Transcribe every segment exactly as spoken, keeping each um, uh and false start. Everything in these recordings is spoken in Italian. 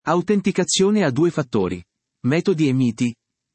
Autenticazione a due fattori. Metodi e miti.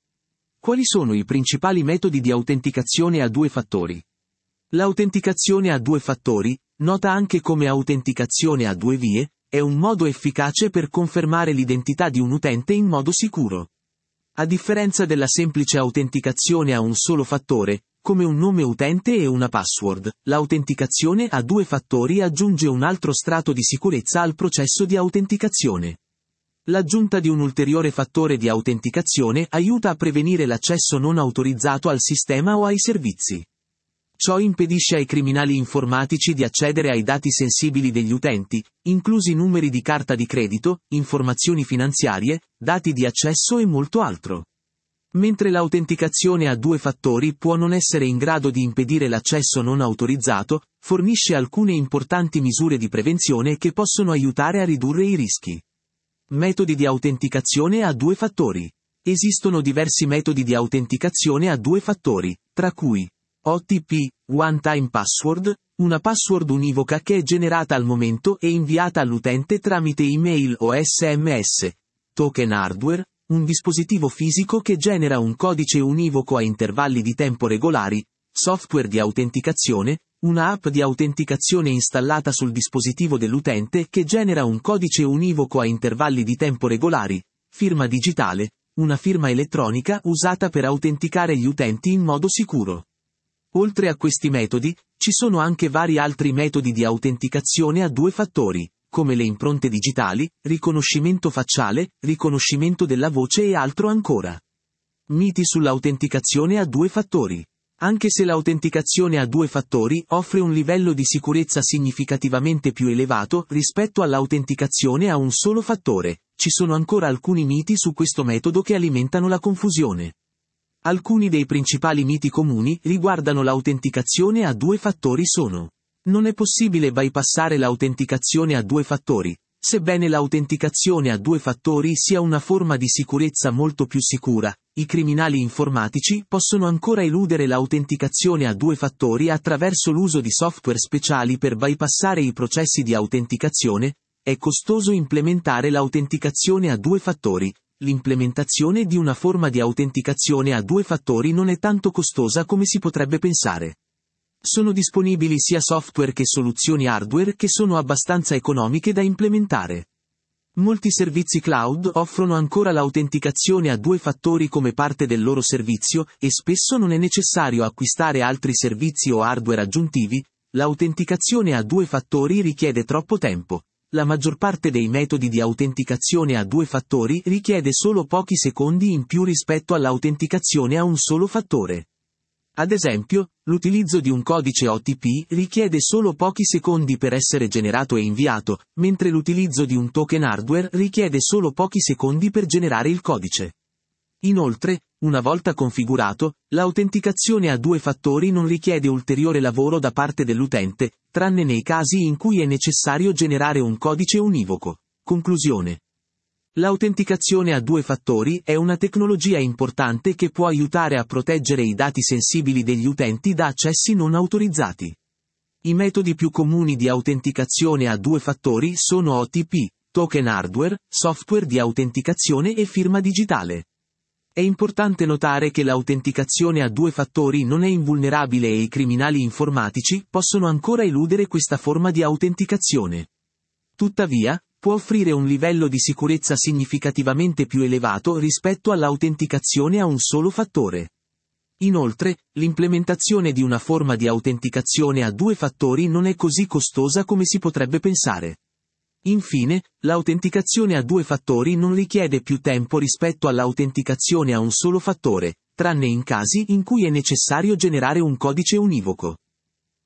Quali sono i principali metodi di autenticazione a due fattori? L'autenticazione a due fattori, nota anche come autenticazione a due vie, è un modo efficace per confermare l'identità di un utente in modo sicuro. A differenza della semplice autenticazione a un solo fattore, come un nome utente e una password, l'autenticazione a due fattori aggiunge un altro strato di sicurezza al processo di autenticazione. L'aggiunta di un ulteriore fattore di autenticazione aiuta a prevenire l'accesso non autorizzato al sistema o ai servizi. Ciò impedisce ai criminali informatici di accedere ai dati sensibili degli utenti, inclusi numeri di carta di credito, informazioni finanziarie, dati di accesso e molto altro. Mentre l'autenticazione a due fattori può non essere in grado di impedire l'accesso non autorizzato, fornisce alcune importanti misure di prevenzione che possono aiutare a ridurre i rischi. Metodi di autenticazione a due fattori. Esistono diversi metodi di autenticazione a due fattori, tra cui O T P, One Time Password, una password univoca che è generata al momento e inviata all'utente tramite email o S M S, token hardware, un dispositivo fisico che genera un codice univoco a intervalli di tempo regolari, software di autenticazione, una app di autenticazione installata sul dispositivo dell'utente che genera un codice univoco a intervalli di tempo regolari, firma digitale, una firma elettronica usata per autenticare gli utenti in modo sicuro. Oltre a questi metodi, ci sono anche vari altri metodi di autenticazione a due fattori, come le impronte digitali, riconoscimento facciale, riconoscimento della voce e altro ancora. Miti sull'autenticazione a due fattori. Anche se l'autenticazione a due fattori offre un livello di sicurezza significativamente più elevato rispetto all'autenticazione a un solo fattore, ci sono ancora alcuni miti su questo metodo che alimentano la confusione. Alcuni dei principali miti comuni riguardano l'autenticazione a due fattori sono: non è possibile bypassare l'autenticazione a due fattori. Sebbene l'autenticazione a due fattori sia una forma di sicurezza molto più sicura, i criminali informatici possono ancora eludere l'autenticazione a due fattori attraverso l'uso di software speciali per bypassare i processi di autenticazione. È costoso implementare l'autenticazione a due fattori. L'implementazione di una forma di autenticazione a due fattori non è tanto costosa come si potrebbe pensare. Sono disponibili sia software che soluzioni hardware che sono abbastanza economiche da implementare. Molti servizi cloud offrono ancora l'autenticazione a due fattori come parte del loro servizio, e spesso non è necessario acquistare altri servizi o hardware aggiuntivi. L'autenticazione a due fattori richiede troppo tempo. La maggior parte dei metodi di autenticazione a due fattori richiede solo pochi secondi in più rispetto all'autenticazione a un solo fattore. Ad esempio, l'utilizzo di un codice O T P richiede solo pochi secondi per essere generato e inviato, mentre l'utilizzo di un token hardware richiede solo pochi secondi per generare il codice. Inoltre, una volta configurato, l'autenticazione a due fattori non richiede ulteriore lavoro da parte dell'utente, tranne nei casi in cui è necessario generare un codice univoco. Conclusione. L'autenticazione a due fattori è una tecnologia importante che può aiutare a proteggere i dati sensibili degli utenti da accessi non autorizzati. I metodi più comuni di autenticazione a due fattori sono O T P, token hardware, software di autenticazione e firma digitale. È importante notare che l'autenticazione a due fattori non è invulnerabile e i criminali informatici possono ancora eludere questa forma di autenticazione. Tuttavia, può offrire un livello di sicurezza significativamente più elevato rispetto all'autenticazione a un solo fattore. Inoltre, l'implementazione di una forma di autenticazione a due fattori non è così costosa come si potrebbe pensare. Infine, l'autenticazione a due fattori non richiede più tempo rispetto all'autenticazione a un solo fattore, tranne in casi in cui è necessario generare un codice univoco.